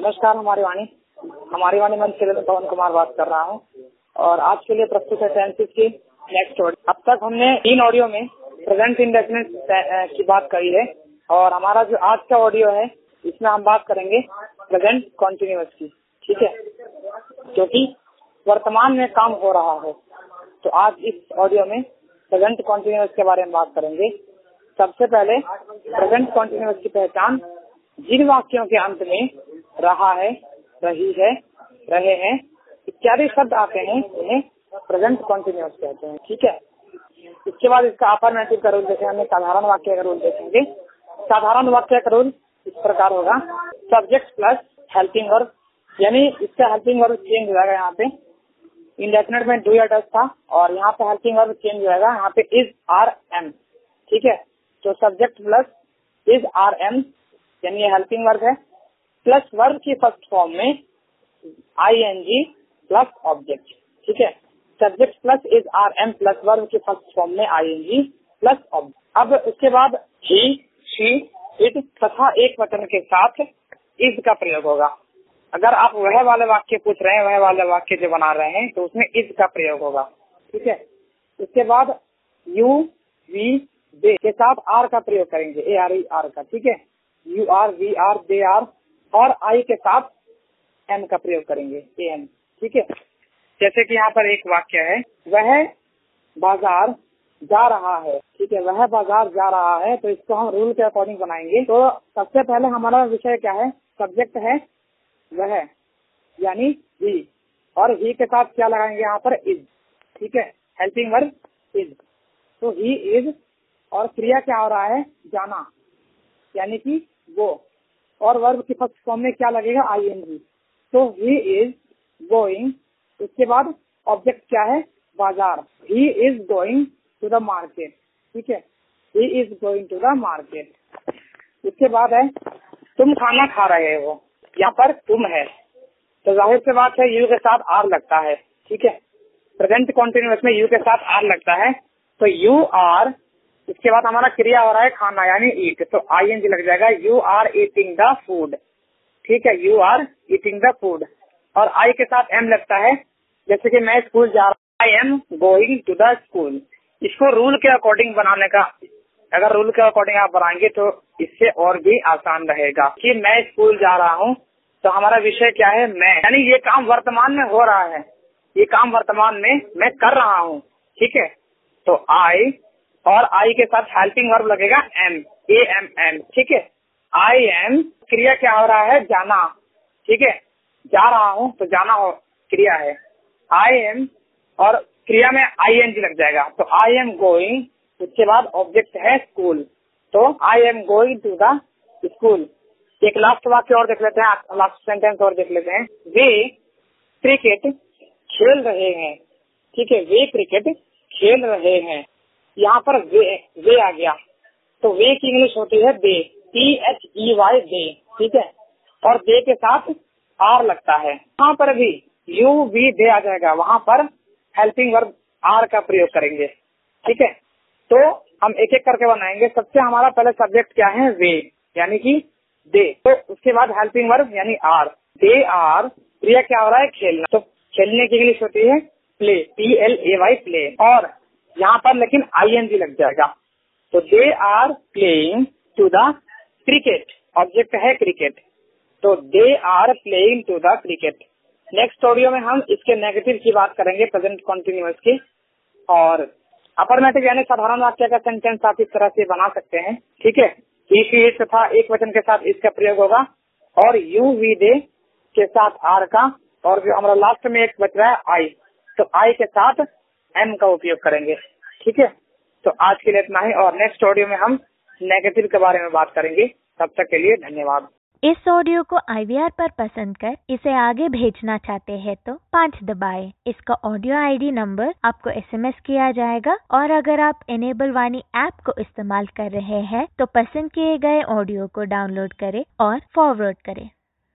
नमस्कार हमारी वाणी मंच से पवन कुमार बात कर रहा हूँ और आज के लिए प्रस्तुत है टेंसेस की नेक्स्ट ऑडियो। अब तक हमने 3 ऑडियो में प्रेजेंट इंडेफिनिट की बात करी है और हमारा जो आज का ऑडियो है इसमें हम बात करेंगे प्रेजेंट कॉन्टिन्यूअस की। ठीक है, क्योंकि वर्तमान में काम हो रहा है तो आज इस ऑडियो में प्रेजेंट कॉन्टिन्यूअस के बारे में बात करेंगे। सबसे पहले प्रेजेंट कॉन्टिन्यूअस की पहचान, जिन वाक्यों के अंत में रहा है, रही है, रहे हैं इत्यादि शब्द आते हैं उन्हें प्रेजेंट कॉन्टिन्यूअस कहते हैं। ठीक है, इसके बाद इसका अफर्मेटिव का रूल देखेंगे, साधारण वाक्य का रूल देखेंगे। साधारण वाक्य का रूल इस प्रकार होगा, सब्जेक्ट प्लस हेल्पिंग वर्ब, यानी इसका हेल्पिंग वर्ब चेंज हो जाएगा। यहाँ पे इंडेफिनिट में डू या डज था और यहाँ पे हेल्पिंग वर्ब चेंज हो जाएगा, यहाँ पे इज आर एम। ठीक है, तो subject plus is are am यानी ये हेल्पिंग वर्ब है, प्लस वर्ब की फर्स्ट फॉर्म में आईएनजी प्लस ऑब्जेक्ट। ठीक है, subject plus is are am plus verb की फर्स्ट फॉर्म में आईएनजी प्लस ऑब्जेक्ट। अब उसके बाद ही, शी, इट तथा एक वचन के साथ इज का प्रयोग होगा। अगर आप वह वाले वाक्य पूछ रहे हैं, वह वाले वाक्य जो बना रहे हैं तो उसमें इज का प्रयोग होगा। ठीक है, उसके बाद यू, वी, दे के साथ आर का प्रयोग करेंगे, ए आर ई आर का। ठीक है, you are, we are, they are और आई के साथ एम का प्रयोग करेंगे, ए एम। ठीक है, जैसे कि यहाँ पर एक वाक्य है, वह बाजार जा रहा है। ठीक है, वह बाजार जा रहा है, तो इसको हम रूल के अकॉर्डिंग बनाएंगे। तो सबसे पहले हमारा विषय क्या है, सब्जेक्ट है वह यानी ही, और ही के साथ क्या लगाएंगे यहाँ पर, इज। ठीक है, हेल्पिंग वर्ब इज, तो ही इज और क्रिया क्या हो रहा है, जाना यानी कि वो, और वर्ब की फर्स्ट फॉर्म में क्या लगेगा, आईएनजी। तो ही इज गोइंग, उसके बाद ऑब्जेक्ट क्या है, बाजार, he is going to the market. ठीक है, he is going to the market. उसके बाद है तुम खाना खा रहे हो, यहाँ पर तुम है तो जाहिर सी बात है यू के साथ आर लगता है। ठीक है, प्रेजेंट कॉन्टिन्यूअस में यू के साथ आर लगता है, तो यू आर, इसके बाद हमारा क्रिया हो रहा है खाना यानी ईट, तो आईएनजी लग जाएगा, you are eating the food. ठीक है, you are eating the food और आई के साथ एम लगता है, जैसे कि मैं स्कूल जा रहा हूँ, I am going to the school. इसको रूल के अकॉर्डिंग बनाने का, अगर रूल के अकॉर्डिंग आप बनाएंगे तो इससे और भी आसान रहेगा कि मैं स्कूल जा रहा हूँ, तो हमारा विषय क्या है, मैं, यानी ये काम वर्तमान में हो रहा है, ये काम वर्तमान में मैं कर रहा हूँ। ठीक है, तो आई और आई के साथ हेल्पिंग वर्ब लगेगा एम, ए एम एम। ठीक है, आई एम, क्रिया क्या हो रहा है, जाना। ठीक है, जा रहा हूँ तो जाना हो क्रिया है, आई एम और क्रिया में आईएनजी लग जाएगा, तो आई एम गोइंग, उसके बाद ऑब्जेक्ट है स्कूल, तो I am going to the school. एक लास्ट वाक्य और देख लेते हैं, लास्ट सेंटेंस और देख लेते हैं, वे क्रिकेट खेल रहे हैं। ठीक है, वे क्रिकेट खेल रहे हैं, यहाँ पर वे आ गया, तो वे की इंग्लिश होती है दे, THEY दे। ठीक है, और दे के साथ आर लगता है, वहाँ पर भी यू वी दे आ जाएगा, वहाँ पर हेल्पिंग वर्ब आर का प्रयोग करेंगे। ठीक है, तो हम एक एक करके बनाएंगे। सबसे हमारा पहले सब्जेक्ट क्या है, वे यानी कि दे, तो उसके बाद हेल्पिंग वर्ब यानी आर, दे आर, क्रिया क्या हो रहा है, खेलना, तो खेलने की इंग्लिश होती है प्ले, PLAY प्ले, और यहाँ पर लेकिन आईएनजी लग जाएगा, तो they are playing to the cricket, object है क्रिकेट, तो they are playing to the cricket. Next audio में हम इसके नेगेटिव की बात करेंगे, प्रेजेंट कॉन्टिन्यूअस की, और अफर्मेटिव यानी साधारण वाक्य का सेंटेंस आप इस तरह से बना सकते हैं। ठीक है, ही, शी, इट तथा एक वचन के साथ इसका प्रयोग होगा, और यू वी दे के साथ आर का, और जो हमारा लास्ट में एक बच रहा है आई, तो आई के साथ एम का उपयोग करेंगे। ठीक है, तो आज के लिए इतना ही, और नेक्स्ट ऑडियो में हम नेगेटिव के बारे में बात करेंगे। तब तक के लिए धन्यवाद। इस ऑडियो को IVR पर पसंद कर इसे आगे भेजना चाहते हैं तो 5 दबाएं। इसका ऑडियो ID नंबर आपको SMS किया जाएगा, और अगर आप इनेबल वाणी ऐप को इस्तेमाल कर रहे हैं तो पसंद किए गए ऑडियो को डाउनलोड करें और फॉरवर्ड करें।